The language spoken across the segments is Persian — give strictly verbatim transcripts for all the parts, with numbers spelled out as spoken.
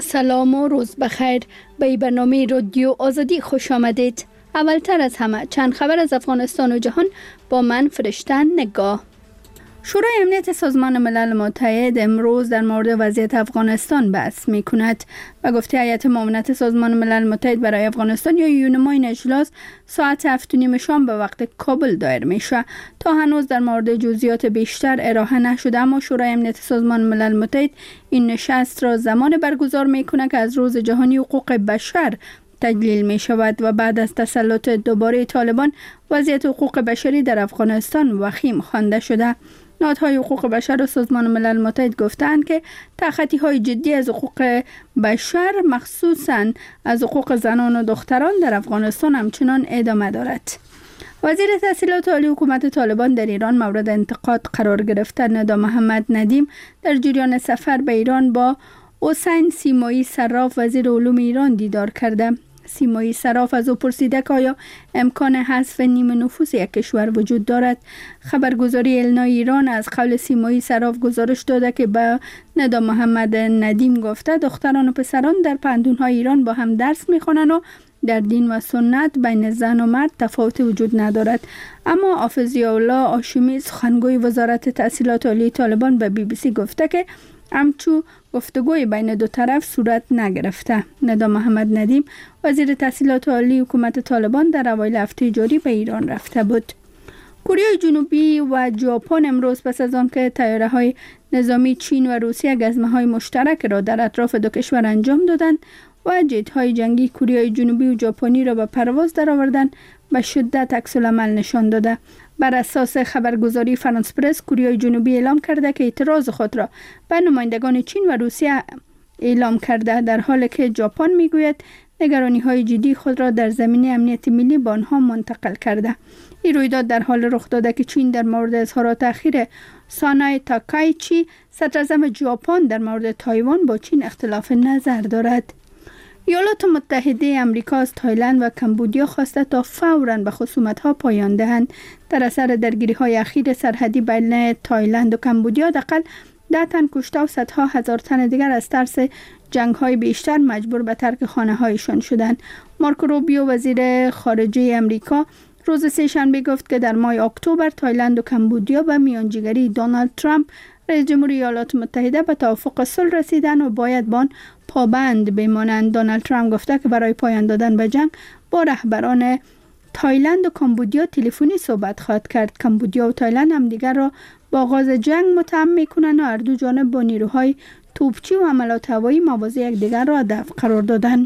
سلام و روز بخیر. به برنامه رادیو آزادی خوش آمدید. اولتر از همه چند خبر از افغانستان و جهان با من فرشته نگاه. شورای امنیت سازمان ملل متحد امروز در مورد وضعیت افغانستان بحث می کند و گفته هیئت معاونت سازمان ملل متحد برای افغانستان یا یونما این اجلاس ساعت هفت و نیم شام به وقت کابل دایر می شود. تا هنوز در مورد جزئیات بیشتر ارائه نشده، اما شورای امنیت سازمان ملل متحد این نشست را زمان برگزار می کند که از روز جهانی حقوق بشر تجلیل می شود و بعد از تسلط دوباره طالبان وضعیت حقوق بشری در افغانستان وخیم خوانده شده. نهادهای حقوق بشر و سازمان ملل متحد گفتند که تخطی های جدی از حقوق بشر مخصوصاً از حقوق زنان و دختران در افغانستان همچنان ادامه دارد. وزیر تحصیلات عالی حکومت طالبان در ایران مورد انتقاد قرار گرفته. ندا محمد ندیم در جریان سفر به ایران با حسین سیمایی صراف وزیر علوم ایران دیدار کرده. سیمایی صراف از او پرسیده که آیا امکان حذف نیمه نفوس یک کشور وجود دارد. خبرگزاری النا ایران از قول سیمایی صراف گزارش داده که به ندا محمد ندیم گفته دختران و پسران در پندونهای ایران با هم درس میخوانند و در دین و سنت بین زن و مرد تفاوت وجود ندارد. اما حافظی الله هاشمی سخنگوی وزارت تحصیلات عالی طالبان به بی بی سی گفته که همچو گفتگوی بین دو طرف صورت نگرفته. ندا محمد ندیم وزیر تحصیلات عالی حکومت طالبان در اوایل هفته جاری به ایران رفته بود. کره جنوبی و ژاپن امروز پس از آن که طیاره‌های نظامی چین و روسیه گزمه‌های مشترک را در اطراف دو کشور انجام دادند و جت‌های جنگی کره جنوبی و ژاپنی را به پرواز درآوردند، به شدت عکس‌العمل نشان داده. بر اساس خبرگزاری فرانس پرس، کره جنوبی اعلام کرده که اعتراض خود را به نمایندگان چین و روسیه اعلام کرده، در حالی که ژاپن میگوید نگرانی‌های جدی خود را در زمینه امنیت ملی به آنها منتقل کرده. این رویداد در حال رخ داده که چین در مورد اظهارات اخیر سانای تاکایچی صدراعظم ژاپن در مورد تایوان با چین اختلاف نظر دارد. ایالات متحده آمریکا از تایلند و کمبودیا خواسته تا فوراً به خصومت‌ها پایان دهند. در اثر درگیری‌های اخیر سرحدی بین تایلند و کمبودیا حداقل ده تن کشته و صدها هزار تن دیگر از ترس جنگ‌های بیشتر مجبور به ترک خانه‌هایشان شدند. مارکو روبیو وزیر خارجه آمریکا روز سه‌شنبه گفت که در ماه اکتبر تایلند و کمبودیا به میانجیگری دونالد ترامپ رئیس جمهور ایالات متحده به توافق صلح رسیدند و باید با آن پابند بمانند. دونالد ترامپ گفته که برای پایان دادن به جنگ با رهبران تایلند و کمبودیا تلفنی صحبت خواهد کرد. کمبودیا و تایلند هم دیگر را با آغاز جنگ متهم می‌کنند و هر دو جانب با نیروهای توپچی و حملات هوایی مواضع یکدیگر را هدف قرار دادند.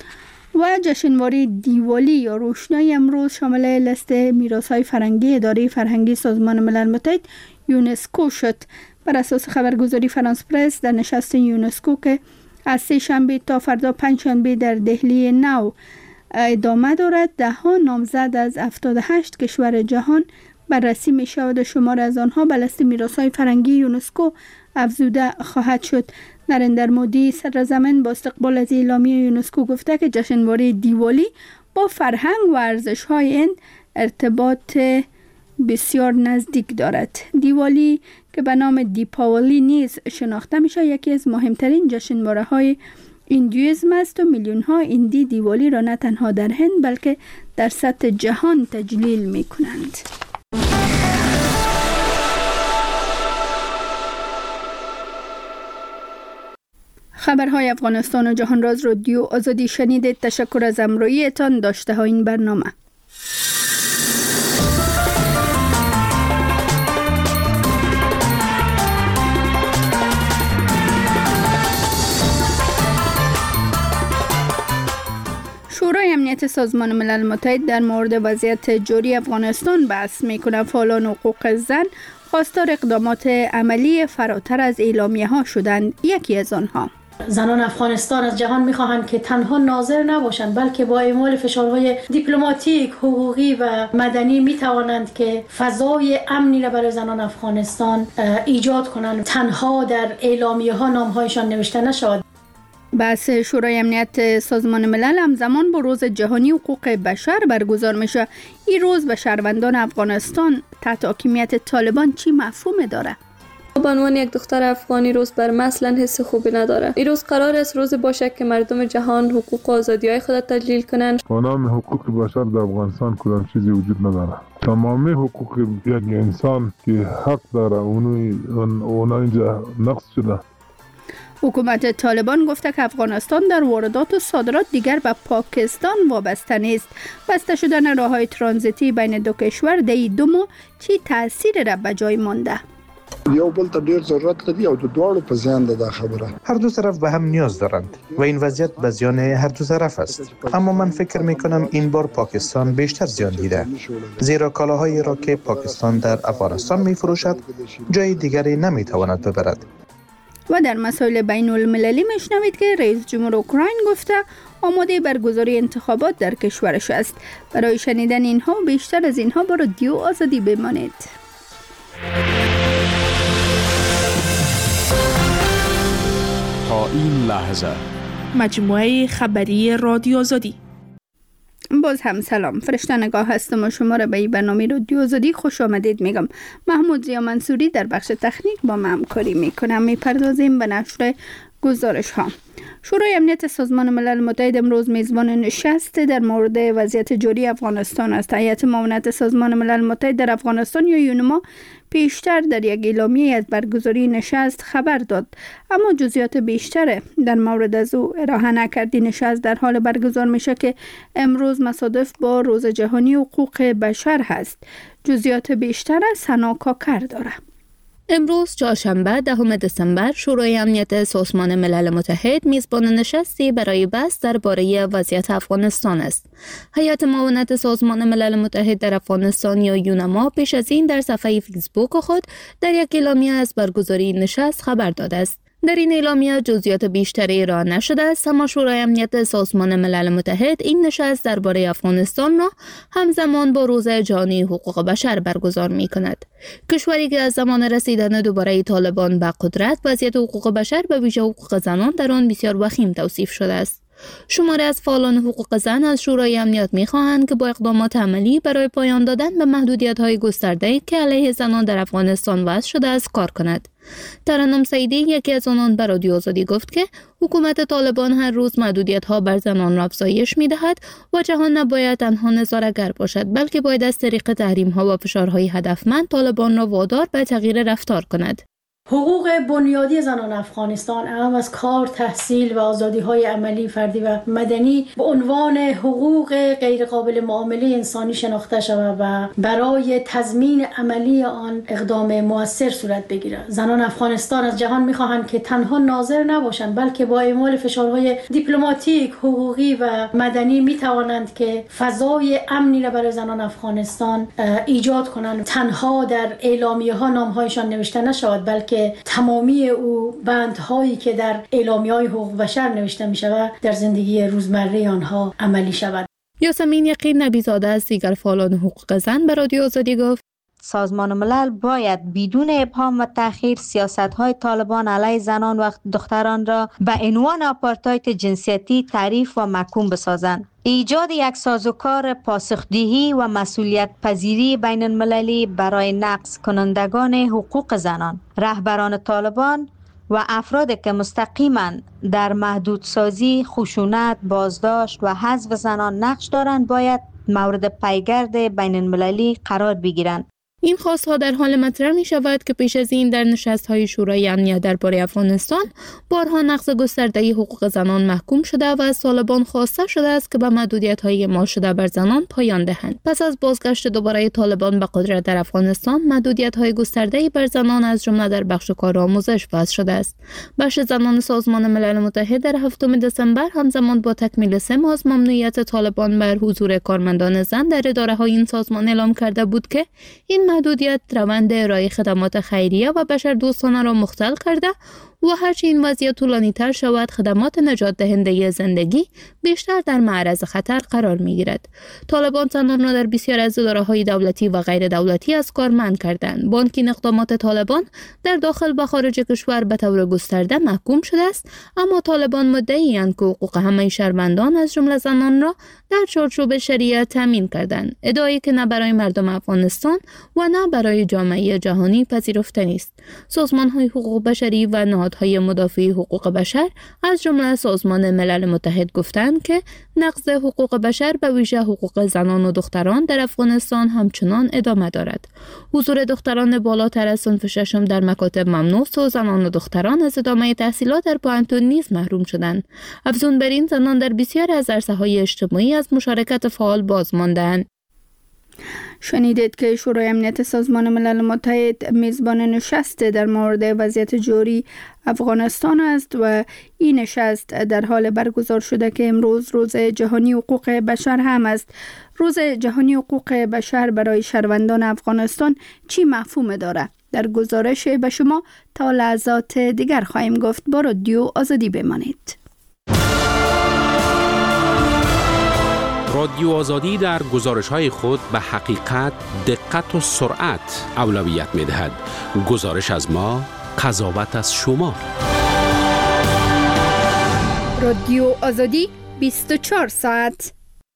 و جشنواره دیوالی یا روشنایی امروز شامل لیست میراث‌های فرهنگی اداره فرهنگی سازمان ملل متحد یونسکو شد. بر اساس خبرگزاری فرانس پرس در نشست یونسکو که از سه شنبه تا فردا پنج شنبه در دهلی نو ادامه دارد، ده ها نامزد از هفتاد و هشت کشور جهان بررسی می شود و شمار از آنها به لیست میراث‌های فرهنگی یونسکو افزوده خواهد شد. نریندر مودی صدراعظم با استقبال از اعلامیه یونسکو گفته که جشنواره دیوالی با فرهنگ و ارزش‌های هند ارتباط بسیار نزدیک دارد. دیوالی که به نام دیپاولی نیز شناخته میشه یکی از مهمترین جشنواره های هندویسم است و میلیون ها هندی دیوالی را نه تنها در هند بلکه در سطح جهان تجلیل می کنند. خبرهای افغانستان و جهان را از رادیو آزادی شنیدید. تشکر از همراهیتان. داشته ها این برنامه. شورای امنیت سازمان ملل متحد در مورد وضعیت جاری افغانستان بحث می‌کند. فعالان حقوق زن خواستار اقدامات عملی فراتر از اعلامیه‌ها شدند. یکی از آنها: زنان افغانستان از جهان می‌خواهند که تنها ناظر نباشند بلکه با اعمال فشارهای دیپلماتیک، حقوقی و مدنی می‌توانند که فضای امنی را برای زنان افغانستان ایجاد کنند. تنها در اعلامیه‌ها نام‌هایشان نوشته نشود. بحث شورای امنیت سازمان ملل همزمان با روز جهانی حقوق بشر برگزار میشه. این روز به شهروندان افغانستان تحت حاکمیت طالبان چی مفهوم داره؟ به عنوان یک دختر افغانی روز بر مثلا حس خوبی نداره. این روز قرار است روز باشه که مردم جهان حقوق و آزادی‌های خود تجلیل کنند. به نام حقوق بشر در افغانستان کدام چیزی وجود نداره. تمامی حقوق یک انسان که حق داره اونو اون اینجا نقض شده. حکومت طالبان گفته که افغانستان در واردات و صادرات دیگر به پاکستان وابسته نیست. بسته شدن راه‌های ترانزیتی بین دو کشور در دو ماه چی تأثیر را به جای مانده؟ یو بل ته ډیر ضرورت لري او د دواړو په زیان ده دا خبره. هر دو طرف به هم نیاز دارند و این وضعیت به زیان هر دو طرف است. اما من فکر می کنم این بار پاکستان بیشتر زیان دیده، زیرا کالاهایی را که پاکستان در افغانستان می فروشد جای دیگری نمی تواند ببرد. و در مسائل بین المللی میشنوید که رئیس جمهور اوکراین گفته آماده برگزاری انتخابات در کشورش است. برای شنیدن اینها بیشتر از اینها با رادیو آزادی بمانید. تا این لحظه مجموعه خبری رادیو آزادی. باز هم سلام، فرشته نگاه هستم و شما را به این برنامه رادیو آزادی خوش آمدید میگم. محمود زیا منصوری در بخش تکنیک با من همکاری میکنم. میپردازیم به نشر گزارش ها. شورای امنیت سازمان ملل متحد امروز میزبان نشست در مورد وضعیت جاری افغانستان است. هیئت معاونت سازمان ملل متحد در افغانستان یا یونما پیشتر در یک اعلامیه از برگزاری نشست خبر داد، اما جزئیات بیشتر در مورد از او ارائه نکرد. نشست در حال برگزار میشه که امروز مصادف با روز جهانی حقوق بشر هست. جزئیات بیشتر از سنا کاکر داره. امروز چهارشنبه دهم دسامبر شورای امنیت سازمان ملل متحد میزبان نشستی برای بحث درباره وضعیت افغانستان است. هیئت معاونت سازمان ملل متحد در افغانستان یا یونما پیش از این در صفحه فیسبوک خود در یک اعلامیه از برگزاری نشست خبر داده است. در این اعلامیه جزئیات بیشتری ارائه نشده است، اما شورای امنیت سازمان ملل متحد این نشست درباره افغانستان را همزمان با روز جهانی حقوق بشر برگزار می کند. کشوری که از زمان رسیدن دوباره طالبان به قدرت وضعیت حقوق بشر به ویژه حقوق زنان در آن بسیار وخیم توصیف شده است. شماری از فعالان حقوق زن از شورای امنیت می‌خواهند که با اقدامات عملی برای پایان دادن به محدودیت‌های گسترده که علیه زنان در افغانستان وضع شده است کار کند. ترنم سعیدی یکی از آنان به رادیو آزادی گفت که حکومت طالبان هر روز محدودیت‌ها بر زنان را افزایش می‌دهد و جهان نباید تنها نظاره‌گر باشد، بلکه باید از طریق تحریم‌ها و فشارهای هدفمند طالبان را وادار به تغییر رفتار کند. حقوق بنیادی زنان افغانستان اهم از کار، تحصیل و آزادی‌های عملی، فردی و مدنی به عنوان حقوق غیرقابل معامله انسانی شناخته شود و برای تضمین عملی آن اقدام مؤثر صورت بگیرد. زنان افغانستان از جهان می‌خواهند که تنها ناظر نباشند، بلکه با اعمال فشارهای دیپلماتیک، حقوقی و مدنی می‌توانند که فضای امنی را برای زنان افغانستان ایجاد کنند. تنها در اعلامیه‌ها نام‌هایشان نوشته نشود، بلکه تمامی او بندهایی که در اعلامیه‌های حقوق بشر نوشته می شود در زندگی روزمره آنها عملی شود. یاسمین یقین نبی‌زاده از دیگر فعالان حقوق زن به رادیو آزادی گفت سازمان ملل باید بدون ابهام و تأخیر سیاست‌های طالبان علیه زنان و دختران را به عنوان آپارتاید جنسیتی تعریف و محکوم بسازند. ایجاد یک سازوکار پاسخدهی و مسئولیت پذیری بین المللی برای نقض کنندگان حقوق زنان، رهبران طالبان و افرادی که مستقیما در محدودسازی، خشونت، بازداشت و حذف زنان نقش دارند باید مورد پیگرد بین المللی قرار بگیرند. این خواستها در حال مطرح می شود که پیش از این در نشست‌های شورای امنیت درباره افغانستان بارها نقض گسترده حقوق زنان محکوم شده و از طالبان خواسته شده است که به محدودیت‌های اعمال شده بر زنان پایان دهند. پس از بازگشت دوباره طالبان به قدرت در افغانستان، محدودیت‌های گسترده بر زنان از جمله در بخش کار آموزش وضع شده است. بخش زنان سازمان ملل متحد در هفتم دسامبر همزمان با تکمیل سه ماه از ممنوعیت طالبان بر حضور کارمندان زن در اداره‌های این سازمان اعلام کرده بود که این محدودیت روند ارائه خدمات خیریه و بشردوستانه را مختل کرده و هرچی این وضعیت طولانی تر شود خدمات نجات دهنده زندگی بیشتر در معرض خطر قرار می گیرد. طالبان زنان را در بسیار از اداره‌های دولتی و غیر دولتی از کار منع کردند. بانکین اقدامات طالبان در داخل و خارج کشور به طور گسترده محکوم شده است، اما طالبان مدعی‌اند که حقوق همه شهروندان از جمله زنان را در چارچوب شریعت تامین کردند، ادعایی که نه برای مردم افغانستان و نه برای جامعه جهانی پذیرفته نیست. سازمان‌های حقوق بشری و نهادهای مدافع حقوق بشر از جمله سازمان ملل متحد گفتند که نقض حقوق بشر به ویژه حقوق زنان و دختران در افغانستان همچنان ادامه دارد. حضور دختران بالاتر از صنف ششم در مکاتب ممنوع و زنان و دختران از ادامه تحصیلات در پوهنتون نیز محروم شدند. افزون بر این زنان در بسیار از عرصه‌های اجتماعی از مشارکت فعال باز مانده‌اند. شنیدید که شورای امنیت سازمان ملل متحد میزبان نشست در مورد وضعیت جاری افغانستان است و این نشست در حال برگزار شده که امروز روز جهانی حقوق بشر هم است. روز جهانی حقوق بشر برای شهروندان افغانستان چی مفهوم دارد؟ در گزارش به شما تا لحظات دیگر خواهیم گفت. با رادیو آزادی بمانید. رادیو آزادی در گزارش‌های خود به حقیقت، دقت و سرعت اولویت می‌دهد. گزارش از ما، قضاوت از شما. رادیو آزادی بیست و چهار ساعت.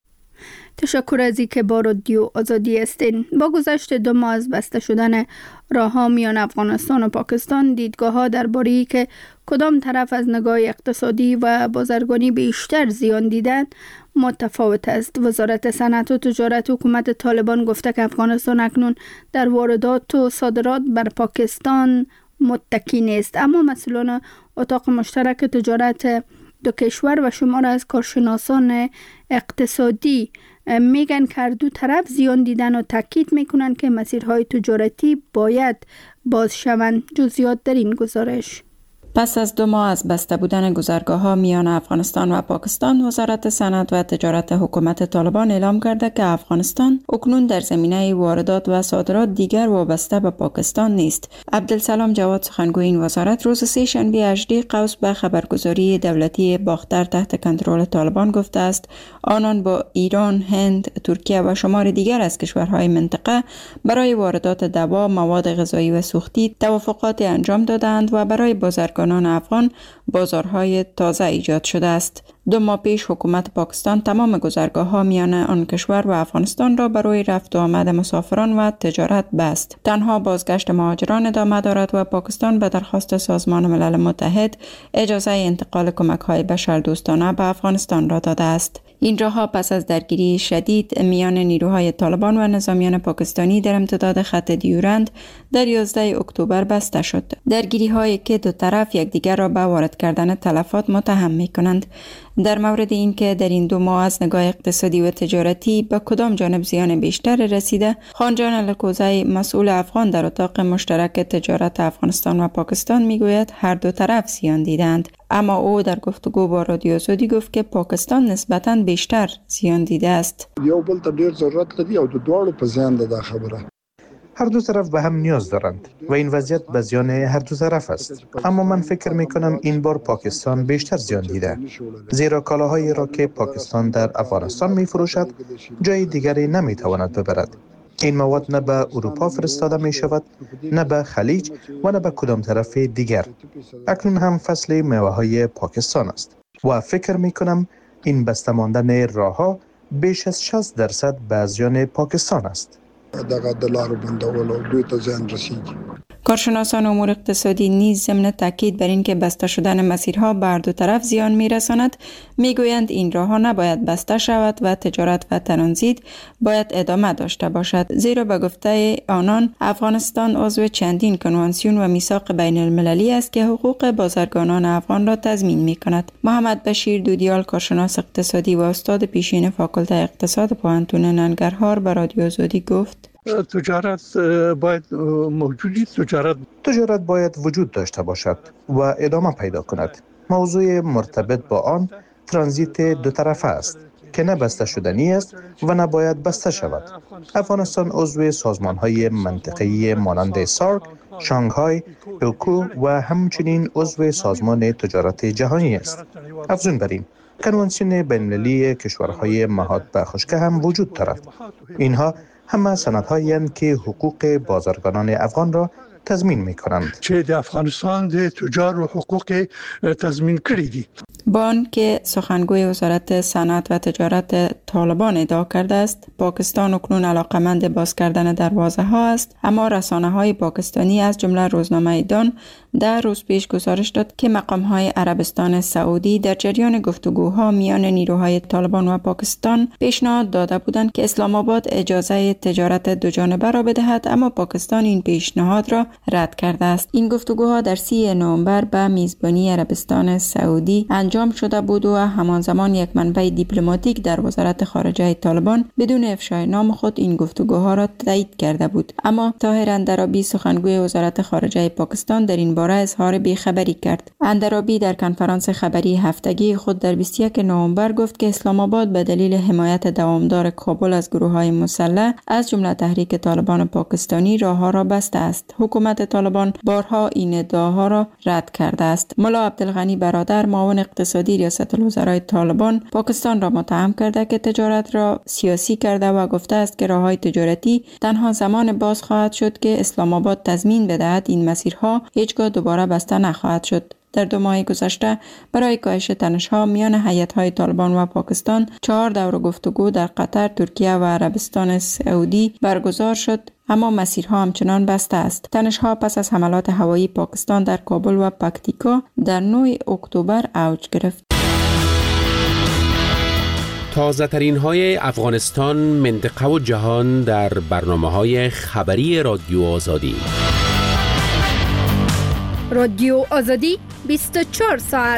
تشکر از اینکه با رادیو آزادی هستین. با گذشت دو ماه از بسته شدن راه‌ها میان افغانستان و پاکستان، دیدگاه‌ها درباره ای که کدام طرف از نگاه اقتصادی و بازرگانی بیشتر زیان دیدن متفاوت است. وزارت صنعت و تجارت حکومت طالبان گفته که افغانستان اکنون در واردات و صادرات بر پاکستان متکی نیست، اما مسئولان اتاق مشترک تجارت دو کشور و شمار از کارشناسان اقتصادی میگن که دو طرف زیان دیدن و تاکید میکنن که مسیرهای تجارتی باید باز شوند. جزئیات در این گزارش. پس از دو ماه از بسته بودن گذرگاه‌ها میان افغانستان و پاکستان، وزارت صنعت و تجارت حکومت طالبان اعلام کرده که افغانستان اکنون در زمینه واردات و صادرات دیگر وابسته به پاکستان نیست. عبدالسلام جواد سخنگوی این وزارت روز سه شنبه هجده قوس به خبرگزاری دولتی باختر تحت کنترل طالبان گفته است آنان با ایران، هند، ترکیه و شمار دیگر از کشورهای منطقه برای واردات دوا، مواد غذایی و سوختی توافقات انجام دادند و برای بازرگانان افغان بازارهای تازه ایجاد شده است. دو ماه پیش حکومت پاکستان تمام گذرگاه‌ها میان آن کشور و افغانستان را برای رفت و آمد مسافران و تجارت بست. تنها بازگشت مهاجران ادامه دارد و پاکستان به درخواست سازمان ملل متحد اجازه انتقال کمک‌های بشردوستانه به افغانستان را داده است. این راه‌ها پس از درگیری شدید میان نیروهای طالبان و نظامیان پاکستانی در امتداد خط دیورند در یازده اکتبر بسته شد. درگیری‌هایی که دو طرف یکدیگر را به وارد کردن تلفات متهم می‌کنند. در مورد اینکه در این دو ماه از نگاه اقتصادی و تجارتی به کدام جانب زیان بیشتر رسیده، خانجان الکوزی مسئول افغان در اتاق مشترک تجارت افغانستان و پاکستان میگوید هر دو طرف زیان دیدند، اما او در گفتگو با رادیو آزادی گفت که پاکستان نسبتاً بیشتر زیان دیده است. یو بل ته ډیر ضرورت لري او د دواړو په زیان ده دا خبره. هر دو طرف به هم نیاز دارند و این وضعیت به زیان هر دو طرف است. اما من فکر می کنم این بار پاکستان بیشتر زیان دیده، زیرا کالاهایی را که پاکستان در افغانستان می فروشد جای دیگری نمی تواند ببرد. این مواد نه به اروپا فرستاده می شود، نه به خلیج و نه به کدام طرف دیگر. اکنون هم فصل میوه های پاکستان است و فکر می کنم این بسته ماندن راه ها بیش از شصت درصد به زیان پاکستان است. دغه د لارو بندولو دوی ته زیان رسیږي. کارشناسان امور اقتصادی نیز ضمن تاکید بر اینکه بسته شدن مسیرها بر دو طرف زیان میرساند میگویند این راهها نباید بسته شود و تجارت و ترانزیت باید ادامه داشته باشد، زیرا به گفته آنان افغانستان عضو چندین کنوانسیون و میثاق بین المللی است که حقوق بازرگانان افغان را تضمین میکند. محمد بشیر دودیال، کارشناس اقتصادی و استاد پیشین فاکولته اقتصاد پوهنتون ننگرهار، به رادیو آزادی گفت تجارت باید موجودی تجارت تجارت باید وجود داشته باشد و ادامه پیدا کند. موضوع مرتبط با آن ترانزیت دو طرفه است. که نه بسته شدنی است و نباید بسته شود. افغانستان عضو سازمان‌های منطقه‌ای مانند سارک، شانگهای، اوکو و همچنین عضو سازمان تجارت جهانی است. افزون بر این، کنوانسیون بین‌المللی کشورهای مهاد به خشکی هم وجود دارد. اینها همه سندهایی هستند که حقوق بازرگانان افغان را تضمین می‌کنند. چه د افغانستان د تجار و حقوق تضمین کړی دي. بان که سخنگوی وزارت صنعت و تجارت طالبان ادعا کرده است پاکستان اکنون علاقمند باز کردن دروازه ها است، اما رسانه های پاکستانی از جمله روزنامه دان در روز پیش گزارش داد که مقام های عربستان سعودی در جریان گفتگوها میان نیروهای طالبان و پاکستان پیشنهاد داده بودند که اسلام آباد اجازه تجارت دو جانبه را بدهد، اما پاکستان این پیشنهاد را رد کرده است. این گفتگوها در سی نوامبر به میزبانی عربستان سعودی انجام شده بود و همان زمان یک منبع دیپلماتیک در وزارت خارجه طالبان بدون افشای نام خود این گفتگوها را تایید کرده بود. اما طاهر اندرابی سخنگوی وزارت خارجه پاکستان در این باره اظهار بی‌خبری کرد. اندرابی در کنفرانس خبری هفتگی خود در بیست و یک نوامبر گفت که اسلام آباد به دلیل حمایت دوامدار کابل از گروه‌های مسلح از جمله تحریک طالبان پاکستانی راه‌ها را بسته است. حکومت طالبان بارها این ادعاها را رد کرده است. ملا عبدالغنی برادر معاون اقتصادی ریاست الوزرای طالبان پاکستان را متهم کرده که تجارت را سیاسی کرده و گفته است که راه‌های تجارتی تنها زمان باز خواهد شد که اسلام آباد تضمین بدهد این مسیرها هیچگاه دوباره بسته نخواهد شد. در دو ماه گذشته برای کاهش تنش‌ها میان هیئت‌های طالبان و پاکستان چهار دور گفتگو در قطر، ترکیه و عربستان سعودی برگزار شد، اما مسیرها همچنان بسته است. تنش‌ها پس از حملات هوایی پاکستان در کابل و پکتیکا در نه اکتبر اوج گرفت. تازه ترین های افغانستان، منطقه و جهان در برنامه های خبری رادیو آزادی. رادیو آزادی بیست و چهار ساعت.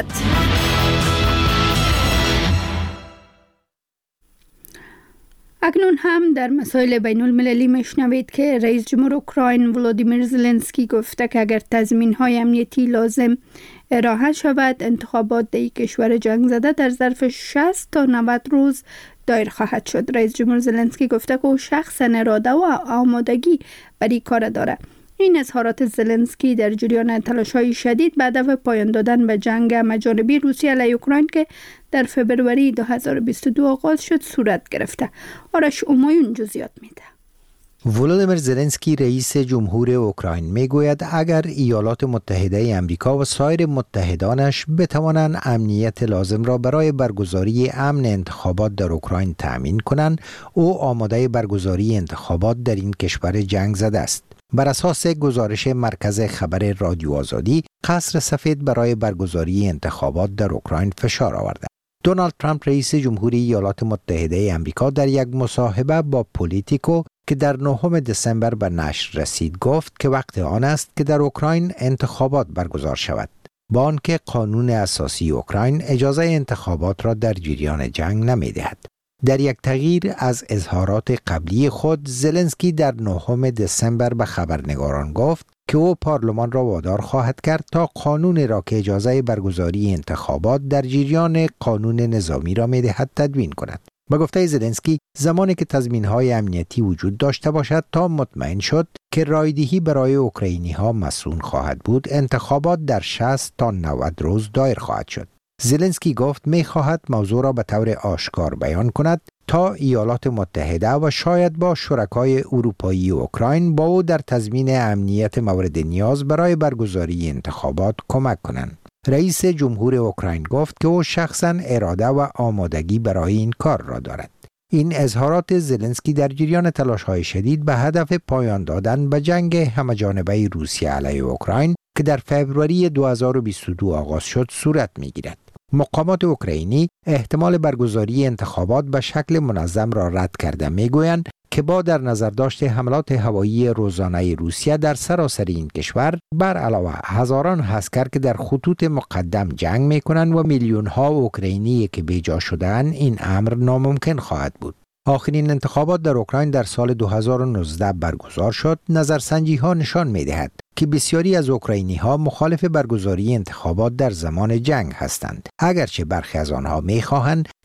اکنون هم در مسائل بین المللی میشنوید که رئیس جمهور اوکراین ولادیمیر زلنسکی گفته که اگر تضمین‌های امنیتی لازم ارائه شود انتخابات در کشور جنگ زده در ظرف شصت تا نود روز دایر خواهد شد. رئیس جمهور زلنسکی گفته که او شخصاً اراده و آمادگی برای کار داره. این اظهارات زلنسکی در جریان تلاش‌های شدید به هدف پایان دادن به جنگ همه‌جانبی روسیه علیه اوکراین که در فوریه دو هزار و بیست و دو آغاز شد صورت گرفته. آرش اومایون جزئیات میده. ولادیمیر زلنسکی رئیس جمهور اوکراین میگوید اگر ایالات متحده آمریکا و سایر متحدانش بتوانند امنیت لازم را برای برگزاری امن انتخابات در اوکراین تأمین کنند، او آماده برگزاری انتخابات در این کشور جنگ زده است. بر اساس گزارش مرکز خبر رادیو آزادی، قصر سفید برای برگزاری انتخابات در اوکراین فشار آورده. دونالد ترامپ رئیس جمهوری ایالات متحده آمریکا در یک مصاحبه با پولیتیکو که در نهم دسامبر به نشر رسید گفت که وقت آن است که در اوکراین انتخابات برگزار شود، با آنکه قانون اساسی اوکراین اجازه انتخابات را در جریان جنگ نمی‌دهد. در یک تغییر از اظهارات قبلی خود، زلنسکی در نهم دسامبر به خبرنگاران گفت که او پارلمان را وادار خواهد کرد تا قانون را که اجازه برگزاری انتخابات در جریان قانون نظامی را می‌دهد تدوین کند. با گفته زلنسکی، زمانی که تضمین‌های امنیتی وجود داشته باشد تا مطمئن شد که رایدهی برای اوکراینی‌ها مسئول خواهد بود، انتخابات در شصت تا نود روز دایر خواهد شد. زلنسکی گفت می‌خواهد موضوع را به طور آشکار بیان کند تا ایالات متحده و شاید با شرکای اروپایی اوکراین با او در تضمین امنیت مورد نیاز برای برگزاری انتخابات کمک کنند. رئیس جمهور اوکراین گفت که او شخصاً اراده و آمادگی برای این کار را دارد. این اظهارات زلنسکی در جریان تلاش‌های شدید به هدف پایان دادن به جنگ همه‌جانبه روسیه علیه اوکراین که در فوریه دو هزار و بیست و دو آغاز شد صورت می‌گیرد. مقامات اوکراینی احتمال برگزاری انتخابات به شکل منظم را رد کرده میگویند که با در نظر داشت حملات هوایی روزانه روسیه در سراسر این کشور، بر علاوه هزاران عسکر که در خطوط مقدم جنگ میکنند و میلیون ها اوکراینی که بیجا شده‌اند، این امر ناممکن خواهد بود. آخرین انتخابات در اوکراین در سال دو هزار و نوزده برگزار شد. نظرسنجی ها نشان می‌دهد که بسیاری از اوکراینی ها مخالف برگزاری انتخابات در زمان جنگ هستند، اگرچه برخی از آنها می‌خواهند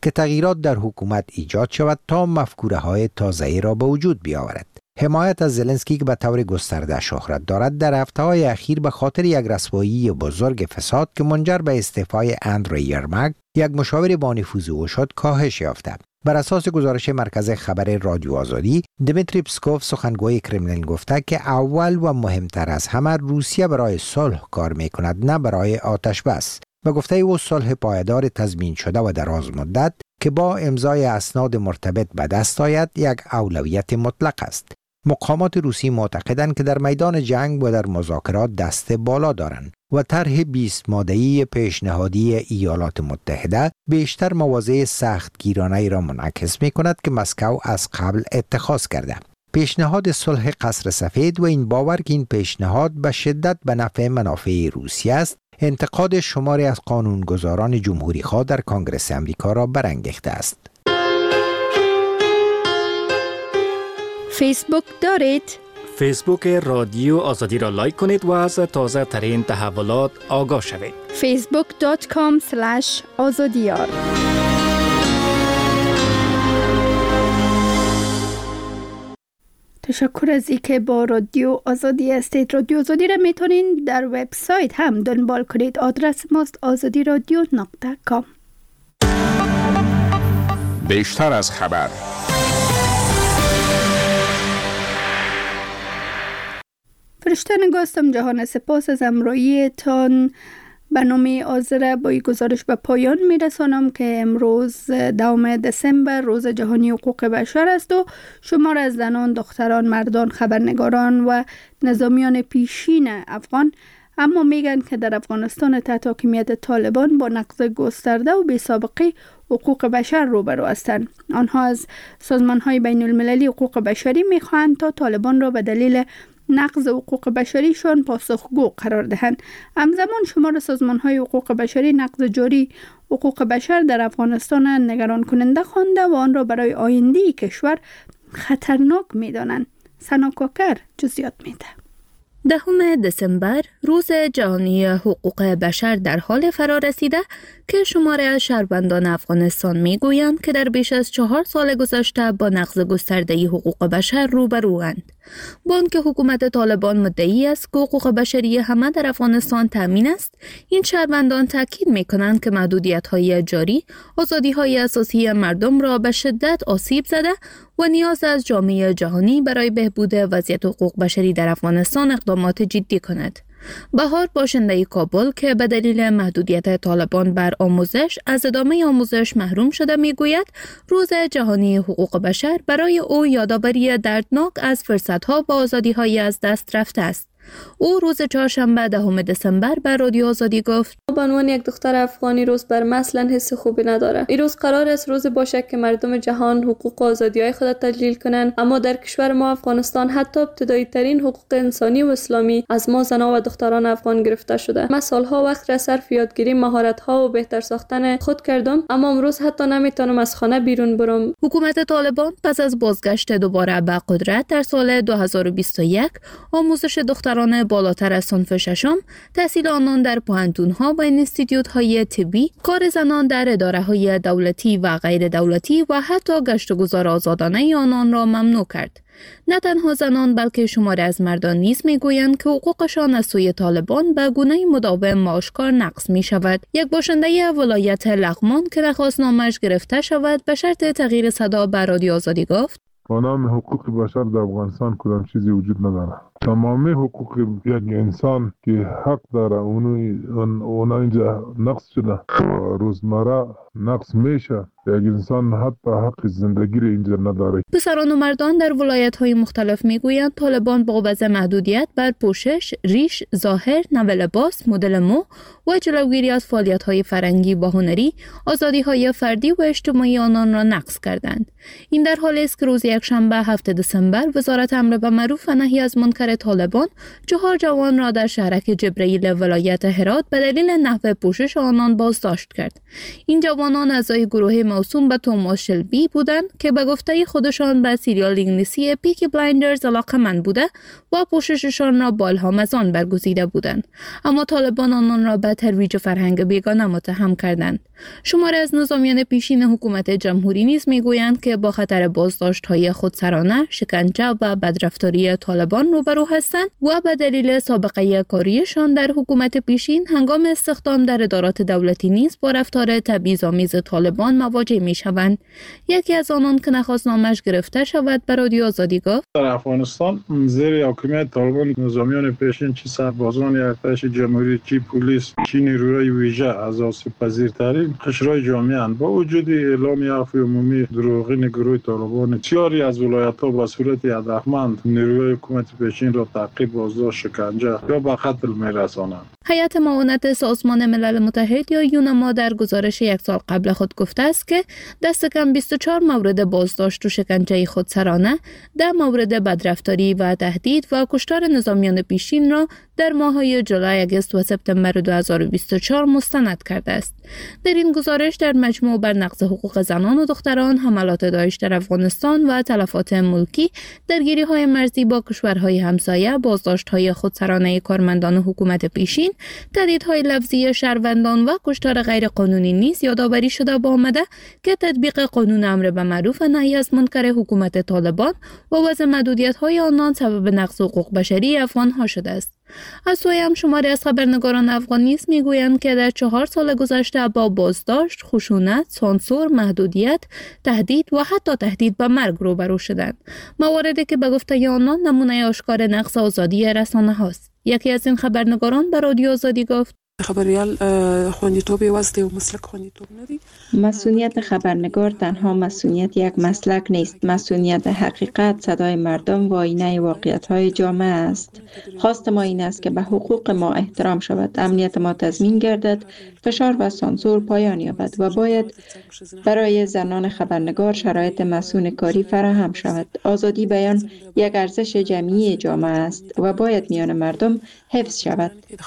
که تغییرات در حکومت ایجاد شود تا مفکوره های تازه‌ای را به وجود بیاورد. حمایت از زلنسکی که به طور گسترده شهرت دارد در هفته‌های اخیر به خاطر یک رسوایی بزرگ فساد که منجر به استعفای اندری یرمک، یک مشاور با نفوذ او شد، کاهش یافته. بر اساس گزارش مرکز خبر رادیو آزادی، دمیتری پسکوف سخنگوی کرملین گفته که اول و مهمتر از همه روسیه برای صلح کار می‌کند، نه برای آتش بس. و گفته او صلح پایدار تضمین شده و دراز مدت که با امضای اسناد مرتبط به دست آید یک اولویت مطلق است. مقامات روسی معتقدند که در میدان جنگ و در مذاکرات دست بالا دارند و طرح بیست ماده‌ای پیشنهادی ایالات متحده بیشتر مواضع سختگیرانه را منعکس می‌کند که مسکو از قبل اتخاذ کرده. پیشنهاد صلح قصر سفید و این باور که این پیشنهاد به شدت به نفع منافع روسیه است، انتقاد شماری از قانونگذاران جمهوری‌خواه در کنگره آمریکا را برانگیخته است. فیسبوک دارید؟ فیسبوک رادیو آزادی را لایک کنید و از تازه ترین تحولات آگاه شوید. فیسبوک دات کام اسلش آزادیار. تشکر از اینکه با رادیو آزادی هستید. رادیو آزادی را میتونید در وبسایت هم دنبال کنید. آدرس ماست آزادی رادیو نقطه کام. بیشتر از خبر. فرشته نگاستم جهان، سپاس از همراهیتان. برنامه آذر با این گزارش به پایان میرسانم که امروز دوم دسامبر روز جهانی حقوق بشر است و شمار از زنان، دختران، مردان، خبرنگاران و نظامیان پیشین افغان اما میگن که در افغانستان تحت حاکمیت طالبان با نقض گسترده و بی سابقه حقوق بشر روبرو هستند. آنها از سازمان‌های بین المللی حقوق بشری میخواهند تا طالبان را به دلیل نقض حقوق بشریشان پاسخگو قرار دهند. همزمان شمار سازمان‌های حقوق بشری نقض جاری حقوق بشر در افغانستان نگران کننده خوانده و آن را برای آینده کشور خطرناک می‌دانند. سنا کوکر جزئیات میده. دهم دسامبر روز جهانی حقوق بشر در حال فرا رسیده که شماره از شهروندان افغانستان میگویند که در بیش از چهار سال گذشته با نقض گسترده حقوق بشر روبروند. با آنکه حکومت طالبان مدعی است که حقوق بشری همه در افغانستان تامین است، این شهروندان تاکید میکنند که محدودیت‌های جاری آزادی‌های اساسی مردم را به شدت آسیب زده و نیاز از جامعه جهانی برای بهبود وضعیت حقوق بشری در افغانستان اقدامات جدی کند. بهار باشنده کابل که به دلیل محدودیت طالبان بر آموزش از ادامه آموزش محروم شده میگوید روز جهانی حقوق بشر برای او یادآوری دردناک از فرصت‌ها و آزادی‌های از دست رفته است. او روز چهارشنبه دهم دسامبر بر رادیو آزادی گفت: به عنوان یک دختر افغانی روز بر من اصلا حس خوبی نداره. این روز قرار است روز باشه که مردم جهان حقوق و آزادی‌های خود تجلیل کنند، اما در کشور ما افغانستان حتی ابتدایی ترین حقوق انسانی و اسلامی از ما زنان و دختران افغان گرفته شده. من سالها وقت را صرف یادگیری مهارت‌ها و بهتر ساختن خود کردم، اما امروز حتی نمیتونم از خانه بیرون برم. حکومت طالبان پس از بازگشت دوباره به قدرت در سال دو هزار و بیست و یک آموزش دختران بالاتر از صنف ششم، تحصیل آنان در پوهنتون‌ها و انستیتیوت‌های طبی، کار زنان در اداره‌های دولتی و غیر دولتی و حتی گشت و گذار آزادانه آنان را ممنوع کرد. نه تنها زنان بلکه شماری از مردان نیز میگویند که حقوقشان از سوی طالبان به گونه مداوم و آشکار نقض می شود. یک باشنده ولایت لغمان که درخواستنامه‌اش گرفته شود به شرط تغییر صدا به رادیو آزادی گفت: به نام حقوق بشر در افغانستان کدام چیزی وجود نداره. تمامی حقوق یک انسان که حق داره اونو اونا اینجا نقص شده. روزمره نقص میشه. یک انسان حتی حق زندگی رو اینجا نداره. پسران و مردان در ولایت‌های مختلف میگویند طالبان با وضع محدودیت بر پوشش، ریش، ظاهر، نو لباس، مدل مو و جلوگیری از فعالیت‌های فرهنگی و هنری، آزادی‌های فردی و اجتماعی آنان را نقض کردند. این در حالی است که روز یکشنبه هفتم دسامبر وزارت امر بالمعروف و نهی از منکر کشور طالبان چهار جوان را در شهرک جبرئیل ولایت هرات به دلیل نحو پوشش آنان بازداشت کرد. این جوانان اعضای گروه موسوم به توماس شلبی بودند که به گفته خودشان به سریال انگلیسی پیکی بلایندرز علاقه‌مند بوده و پوشششان را با الهام از آن برگزیده بودند، اما طالبان آنان را به ترویج فرهنگ بیگانه متهم کردند. شماری از نظامیان پیشین حکومت جمهوری نیز میگویند که با خطر بازداشت‌های خودسرانه، شکنجه و بدرفتاری طالبان روبرو هستند و به دلیل سابقه کاریشان در حکومت پیشین هنگام استخدام در ادارات دولتی نیز با رفتار تبعیض‌آمیز طالبان مواجه می‌شوند. یکی از آنان که نخواست نامش گرفته شود به رادیو آزادی گفت: در افغانستان زیر حکومت طالبان نظامیان پیشین چی سربازان ارتش جمهوری، چی پلیس، چی نیروهای ویژه از آسیب‌پذیرترین قشرهای جامعه اند. با وجود اعلام عفو عمومی دروغین گروه طالبان، بسیاری از ولایت‌ها به صورت هدفمند نیروهای حکومت پیشین را تعقیب، بازداشت، شکنجه یا به قتل می‌رسانند. هیئت معاونت سازمان ملل متحد یا یونما در گزارش یک سال قبل خود گفته است که دست کم بیست و چهار مورد بازداشت و شکنجه خودسرانه، ده مورد بدرفتاری و تهدید و کشتار نظامیان پیشین را در ماه‌های جولای، آگوست و سپتامبر دو هزار و بیست و چهار مستند کرده است. در این گزارش در مجموع بر نقض حقوق زنان و دختران، حملات داعش در افغانستان و تلفات ملکی، درگیری‌های مرزی با کشورهای همسایه، بازداشت‌های خودسرانه کارمندان حکومت پیشین، تهدیدهای لفظی شهروندان و کشتار غیرقانونی نیز یادآوری شده با آمده که تطبیق قانون امر به معروف و نهی از منکر حکومت طالبان و وضع محدودیت‌های آنان سبب نقض حقوق بشری افغان‌ها شده است. از سوی هم شماری از خبرنگاران افغان نیز میگویند که در چهار سال گذشته با بازداشت، خشونت، سانسور، محدودیت، تهدید و حتی تهدید به مرگ روبرو شدند. مواردی که به گفته آنان نمونه آشکار نقض آزادی رسانه هاست. یکی از این خبرنگاران به رادیو آزادی گفت: خبریال خوندیتوب واسطه و مسلک خوندیتوب نداری. مسئولیت خبرنگار تنها مسئولیت یک مسلک نیست. مسئولیت حقیقت، صدای مردم و آینه واقعیت‌های جامعه است. خواست ما این است که به حقوق ما احترام شود، امنیت ما تضمین گردد، فشار و سانسور پایان یابد و باید برای زنان خبرنگار شرایط مسئول کاری فراهم شود. آزادی بیان یک ارزش جمعی جامعه است و باید میان مردم حفظ شود.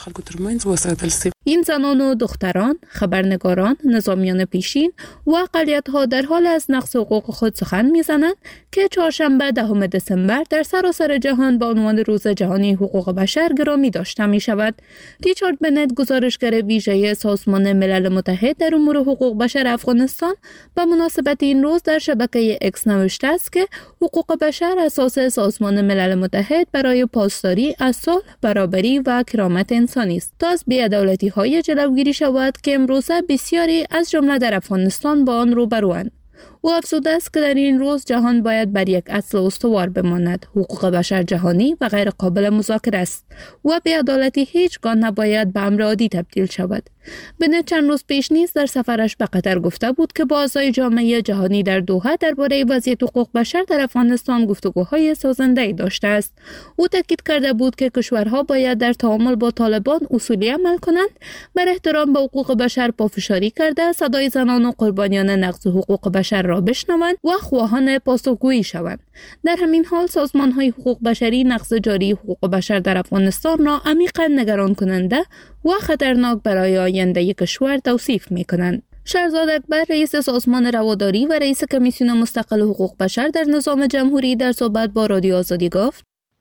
این زنان و دختران، خبرنگاران، نظامیان پیشین و اقلیت‌ها در حال از نقض حقوق خود سخن می‌زنند که چهارشنبه دهم دسامبر در سراسر جهان با عنوان روز جهانی حقوق بشر گرامی داشته می‌شود. ریچارد بنت، گزارشگر ویژه سازمان ملل متحد در امور حقوق بشر افغانستان، به مناسبت این روز در شبکه اکس نوشته است که حقوق بشر اساس سازمان ملل متحد برای پاسداری از صلح، برابری و کرامت انسانی است تا از بی‌عدالتی‌های جلوگیری شود که امروزه بسیاری از جمله در افغانستان با آن روبروند. او افزوده است که در این روز جهان باید بر یک اصل استوار بماند: حقوق بشر جهانی و غیر قابل مذاکره است و بی‌عدالتی هیچگاه نباید به امر عادی تبدیل شود. بنت چند روز پیش نیز در سفرش به قطر گفته بود که با اعضای جامعه جهانی در دوحه درباره وضعیت حقوق بشر در افغانستان گفتگوهای سازنده‌ای داشته است. او تاکید کرده بود که کشورها باید در تعامل با طالبان اصولی عمل کنند، بر احترام به حقوق بشر پافشاری کرده، صدای زنان و قربانیان نقض حقوق بشر را بشنوند و خواهان پاسخگویی شوند. در همین حال سازمان‌های حقوق بشری نقض جاری حقوق بشر در افغانستان را عمیقاً نگران کننده و خطرناک برای آینده کشور توصیف می‌کنند. شهرزاد اکبر، رئیس سازمان رواداری و رئیس کمیسیون مستقل حقوق بشر در نظام جمهوری، در صحبت با رادیو آزادی گفت: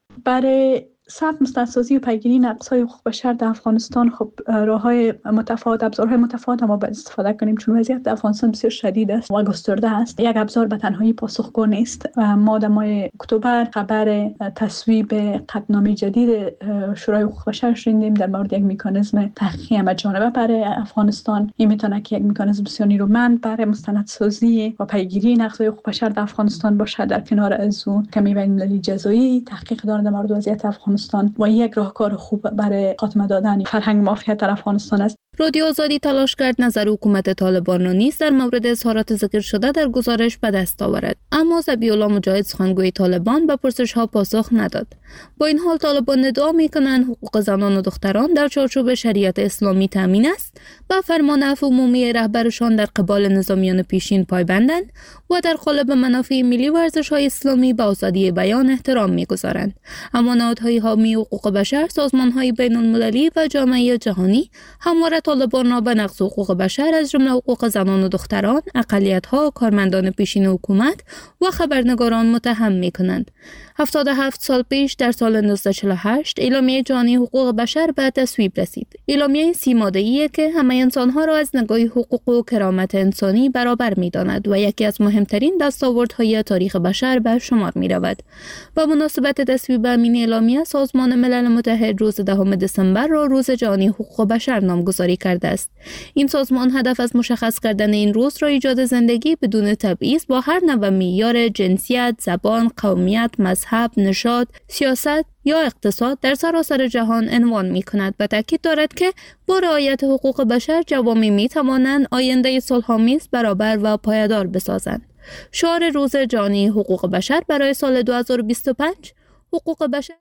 برای ثبت مستندسازی و پیگیری نقض‌های حقوق بشر در افغانستان خب راه‌های متفاوت، ابزارهای متفاوت ما باید استفاده کنیم، چون وضعیت در افغانستان بسیار شدید است و گسترده است. یک ابزار به تنهایی پاسخگو نیست. ما در ماه اکتبر خبر تصویب قطعنامه جدید شورای حقوق بشر شنیدیم در مورد یک مکانیزم تحقیقی همه‌جانبه برای افغانستان. این میتونه که یک مکانیزم بسیار نیرومند برای مستندسازی و پیگیری نقض‌های حقوق بشر در افغانستان باشد. در کنار از اون کمی بین‌المللی جزایی تحقیق دارد در مورد وضعیت افغانستان و یک راهکار خوب برای خاتمه دادن فرهنگ مافیات در افغانستان است. رادیو آزادی تلاش کرد نظر حکومت طالبان را نیز در مورد اظهارات ذکر شده در گزارش به دست آورد، اما ذبیح الله مجاهد سخنگوی طالبان به پرسش‌ها پاسخ نداد. با این حال طالبان ادعا می‌کنند حقوق زنان و دختران در چارچوب شریعت اسلامی تامین است و فرمان عفو عمومی رهبرشان در قبال نظامیان پیشین پایبندند و در قالب منافع ملی و ارزش‌های اسلامی به آزادی بیان احترام می‌گذارند. اما نهادهای حامی حقوق بشر، سازمان‌های بین‌المللی و جامعه جهانی همواره طالبان را به نقض حقوق بشر از جمله حقوق زنان و دختران، اقلیت‌ها، کارمندان پیشین حکومت و خبرنگاران متهم می‌کنند. هفتاد و هفت سال پیش در سال نوزده چهل و هشت اعلامیه جهانی حقوق بشر به تصویب رسید. اعلامیه سی ماده‌ایه که همه انسان‌ها را از نگاه حقوق و کرامت انسانی برابر می‌داند و یکی از مهمترین دستاوردهای تاریخ بشر به شمار می‌رود. با مناسبت تصویب این اعلامیه، سازمان ملل متحد روز دهم دسامبر را روز جهانی حقوق بشر نامگذاری کرده است. این سازمان هدف از مشخص کردن این روز را ایجاد زندگی بدون تبعیض با هر نوع معیار جنسیت، زبان، قومیت، مذهب، نژاد، سیاست یا اقتصاد در سراسر جهان عنوان می کند و تاکید دارد که با رعایت حقوق بشر جوامع می توانند آینده صلح‌آمیز، برابر و پایدار بسازند. شعار روز جهانی حقوق بشر برای سال دو هزار و بیست و پنج: حقوق بشر